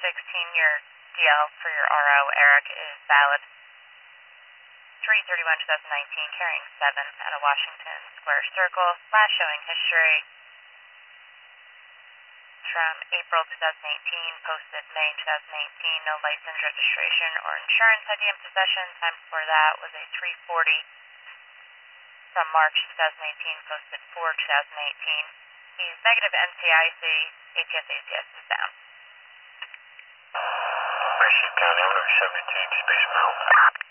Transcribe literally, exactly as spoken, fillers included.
sixteen, your D L for your R O, Eric, is valid. three thirty-one twenty nineteen, carrying seven out of Washington Square Circle. Last showing history from April twenty eighteen, posted May twenty eighteen, no license, registration, or insurance I D in possession. Time before that was a three forty from March twenty eighteen, posted four twenty eighteen. He's negative N C I C, A T S A C S is down. Washington County, seventeen, Space Mountain.